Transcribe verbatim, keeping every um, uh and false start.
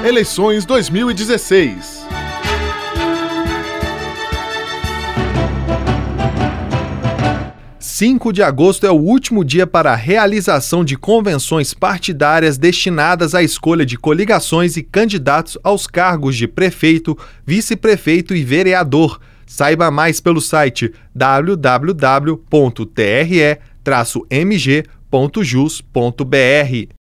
Eleições dois mil e dezesseis. cinco de agosto é o último dia para a realização de convenções partidárias destinadas à escolha de coligações e candidatos aos cargos de prefeito, vice-prefeito e vereador. Saiba mais pelo site w w w ponto t r e traço m g ponto jus ponto b r.